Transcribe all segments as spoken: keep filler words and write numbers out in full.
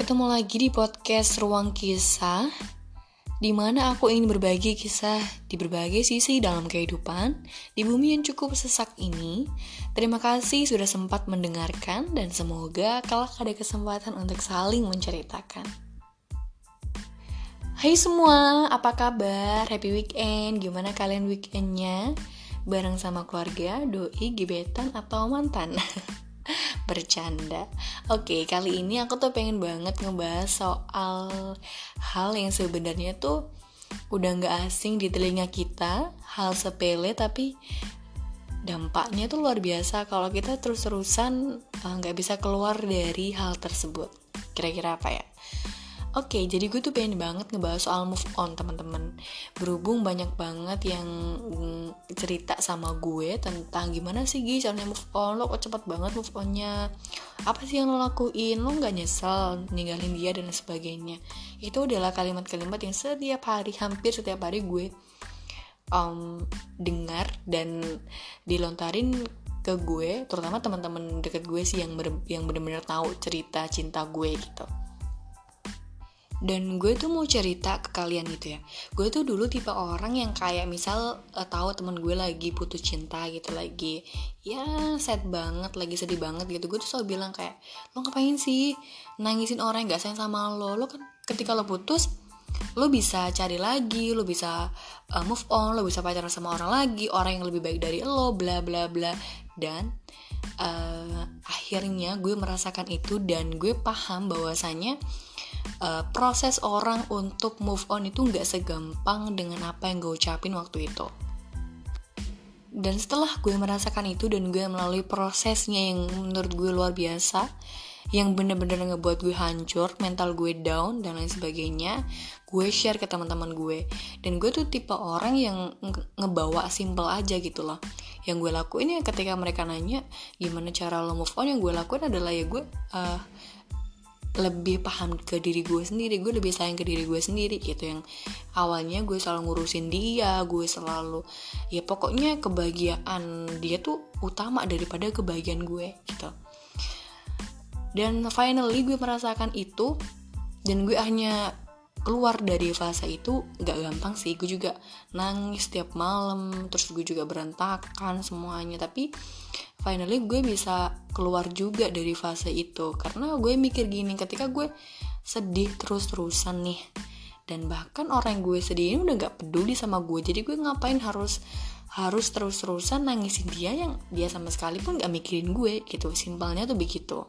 Ketemu lagi di podcast Ruang Kisah, di mana aku ingin berbagi kisah di berbagai sisi dalam kehidupan di bumi yang cukup sesak ini. Terima kasih sudah sempat mendengarkan dan semoga kelak ada kesempatan untuk saling menceritakan. Hai semua, apa kabar? Happy weekend, gimana kalian weekendnya? Bareng sama keluarga, doi, gebetan, atau mantan? Bercanda. Oke, kali ini aku tuh pengen banget ngebahas soal hal yang sebenarnya tuh udah gak asing di telinga kita. Hal sepele tapi dampaknya tuh luar biasa kalau kita terus-terusan uh, gak bisa keluar dari hal tersebut. Kira-kira apa ya? Oke, jadi gue tuh pengen banget ngebahas soal move on, teman-teman. Berhubung banyak banget yang mm, cerita sama gue tentang gimana sih Gi caranya move on, lo kok cepet banget move onnya, apa sih yang lo lakuin, lo gak nyesel ninggalin dia dan sebagainya. Itu adalah kalimat-kalimat yang setiap hari, hampir setiap hari gue um, dengar dan dilontarin ke gue, terutama teman-teman deket gue sih yang ber- yang benar-benar tahu cerita cinta gue gitu. Dan gue tuh mau cerita ke kalian gitu ya. Gue tuh dulu tipe orang yang kayak misal uh, tahu temen gue lagi putus cinta gitu, lagi ya sad banget, lagi sedih banget gitu. Gue tuh selalu bilang kayak, lo ngapain sih nangisin orang yang gak sayang sama lo? Lo kan ketika lo putus, lo bisa cari lagi, lo bisa uh, move on, lo bisa pacaran sama orang lagi, orang yang lebih baik dari lo, bla bla bla. Dan uh, akhirnya gue merasakan itu dan gue paham bahwasanya Uh, proses orang untuk move on itu gak segampang dengan apa yang gue ucapin waktu itu. Dan setelah gue merasakan itu dan gue melalui prosesnya yang menurut gue luar biasa, yang bener-bener ngebuat gue hancur, mental gue down dan lain sebagainya, gue share ke teman-teman gue. Dan gue tuh tipe orang yang nge- ngebawa simple aja gitu loh. Yang gue lakuin ya ketika mereka nanya gimana cara lo move on, yang gue lakuin adalah ya gue uh, lebih paham ke diri gue sendiri, gue lebih sayang ke diri gue sendiri gitu. Yang awalnya gue selalu ngurusin dia, gue selalu ya pokoknya kebahagiaan dia tuh utama daripada kebahagiaan gue gitu. Dan finally gue merasakan itu dan gue hanya keluar dari fase itu gak gampang sih. Gue juga nangis tiap malam, terus gue juga berantakan semuanya, tapi finally gue bisa keluar juga dari fase itu. Karena gue mikir gini, ketika gue sedih terus-terusan nih, dan bahkan orang yang gue sedih ini udah gak peduli sama gue, jadi gue ngapain harus harus terus-terusan nangisin dia yang dia sama sekali pun gak mikirin gue gitu. Simpelnya tuh begitu.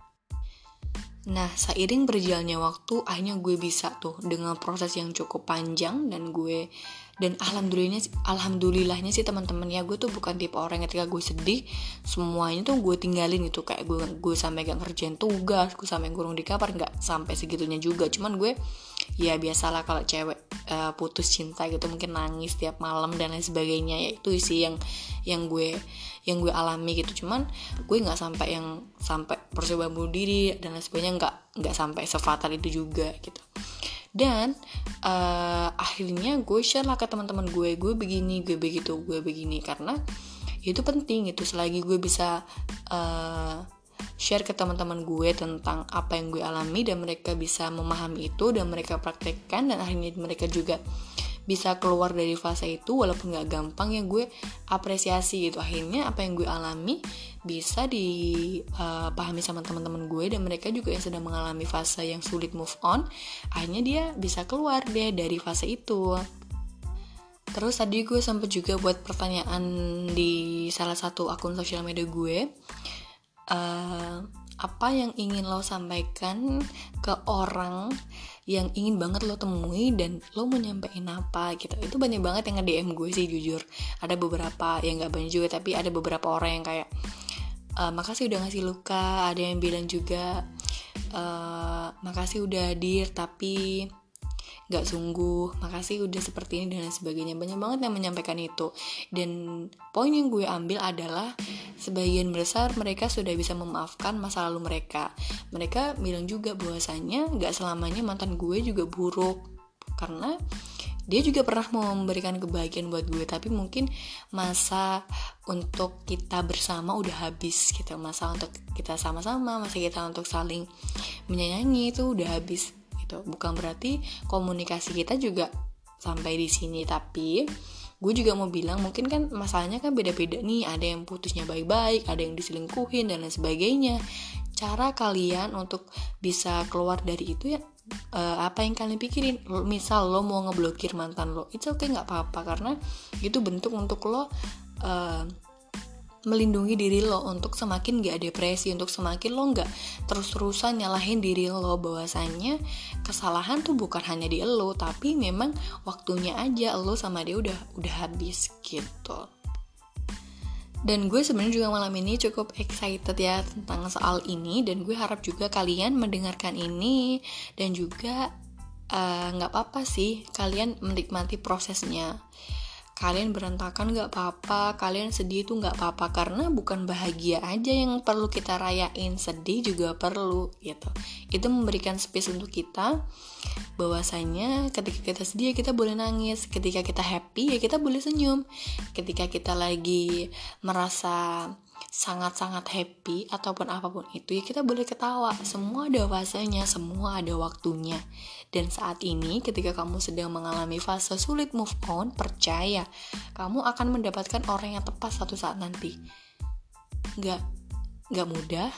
Nah, seiring berjalannya waktu, akhirnya gue bisa tuh dengan proses yang cukup panjang. Dan gue, dan alhamdulillahnya, alhamdulillahnya sih teman-teman ya, gue tuh bukan tipe orang yang ketika gue sedih semuanya tuh gue tinggalin gitu. Kayak gue, gue sampai gak ngerjain tugas, gue sampai ngurung di kamar, gak sampai segitunya juga. Cuman gue, ya biasalah kalau cewek uh, putus cinta gitu, mungkin nangis tiap malam dan lain sebagainya. Ya itu sih yang yang gue yang gue alami gitu. Cuman gue nggak sampai yang sampai percobaan bunuh diri dan lain sebagainya, nggak nggak sampai sefatal itu juga gitu. Dan uh, akhirnya gue share lah ke teman-teman gue, gue begini, gue begitu, gue begini, karena itu penting itu. Selagi gue bisa uh, share ke teman-teman gue tentang apa yang gue alami dan mereka bisa memahami itu dan mereka praktekkan, dan akhirnya mereka juga bisa keluar dari fase itu walaupun gak gampang, ya gue apresiasi gitu. Akhirnya apa yang gue alami bisa dipahami uh, sama teman-teman gue, dan mereka juga yang sedang mengalami fase yang sulit move on, akhirnya dia bisa keluar deh dari fase itu. Terus tadi gue sempat juga buat pertanyaan di salah satu akun sosial media gue, uh, apa yang ingin lo sampaikan ke orang yang ingin banget lo temui dan lo mau nyampein apa gitu. Itu banyak banget yang nge-D M gue sih jujur. Ada beberapa, yang gak banyak juga, tapi ada beberapa orang yang kayak e, makasih udah ngasih luka. Ada yang bilang juga e, makasih udah hadir tapi gak sungguh, makasih udah seperti ini dan lain sebagainya. Banyak banget yang menyampaikan itu. Dan poin yang gue ambil adalah sebagian besar mereka sudah bisa memaafkan masa lalu mereka. Mereka bilang juga bahwasanya gak selamanya mantan gue juga buruk, karena dia juga pernah memberikan kebahagiaan buat gue, tapi mungkin masa untuk kita bersama udah habis gitu. Masa untuk kita sama-sama, masa kita untuk saling menyayangi itu udah habis gitu. Bukan berarti komunikasi kita juga sampai di sini, tapi gue juga mau bilang mungkin kan masalahnya kan beda-beda nih. Ada yang putusnya baik-baik, ada yang diselingkuhin dan lain sebagainya. Cara kalian untuk bisa keluar dari itu ya uh, apa yang kalian pikirin. Misal lo mau ngeblokir mantan lo, itu oke, nggak apa-apa, karena itu bentuk untuk lo uh, melindungi diri lo untuk semakin gak depresi, untuk semakin lo gak terus-terusan nyalahin diri lo bahwasannya kesalahan tuh bukan hanya di lo, tapi memang waktunya aja lo sama dia udah udah habis gitu. Dan gue sebenarnya juga malam ini cukup excited ya tentang soal ini, dan gue harap juga kalian mendengarkan ini dan juga nggak uh, apa-apa sih kalian menikmati prosesnya. Kalian berantakan gak apa-apa, kalian sedih itu gak apa-apa, karena bukan bahagia aja yang perlu kita rayain, sedih juga perlu gitu. Itu memberikan space untuk kita bahwasanya ketika kita sedih ya kita boleh nangis, ketika kita happy ya kita boleh senyum, ketika kita lagi merasa sangat-sangat happy ataupun apapun itu ya kita boleh ketawa. Semua ada fasenya, semua ada waktunya. Dan saat ini ketika kamu sedang mengalami fase sulit move on, percaya kamu akan mendapatkan orang yang tepat satu saat nanti. Gak, gak mudah,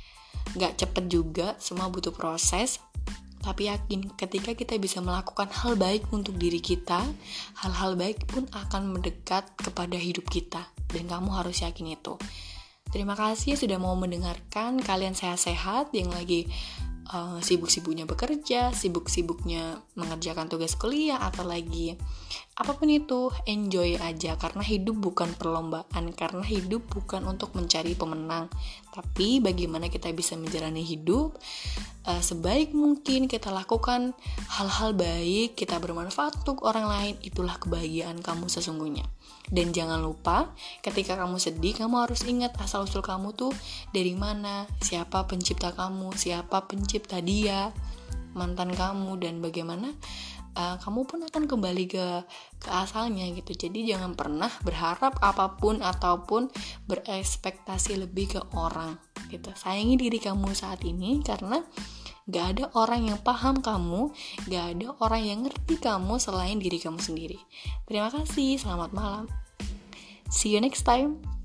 gak cepet juga, semua butuh proses. Tapi yakin ketika kita bisa melakukan hal baik untuk diri kita, hal-hal baik pun akan mendekat kepada hidup kita. Dan kamu harus yakin itu. Terima kasih sudah mau mendengarkan. Kalian sehat-sehat yang lagi uh, sibuk-sibuknya bekerja, sibuk-sibuknya mengerjakan tugas kuliah, atau lagi apapun itu, enjoy aja. Karena hidup bukan perlombaan, karena hidup bukan untuk mencari pemenang, tapi bagaimana kita bisa menjalani hidup uh, sebaik mungkin. Kita lakukan hal-hal baik, kita bermanfaat untuk orang lain, itulah kebahagiaan kamu sesungguhnya. Dan jangan lupa, ketika kamu sedih, kamu harus ingat asal-usul kamu tuh dari mana, siapa pencipta kamu, siapa pencipta dia, mantan kamu, dan bagaimana uh, kamu pun akan kembali ke, ke asalnya gitu. Jadi jangan pernah berharap apapun ataupun berekspektasi lebih ke orang gitu. Sayangi diri kamu saat ini, karena gak ada orang yang paham kamu, gak ada orang yang ngerti kamu selain diri kamu sendiri. Terima kasih, selamat malam. See you next time.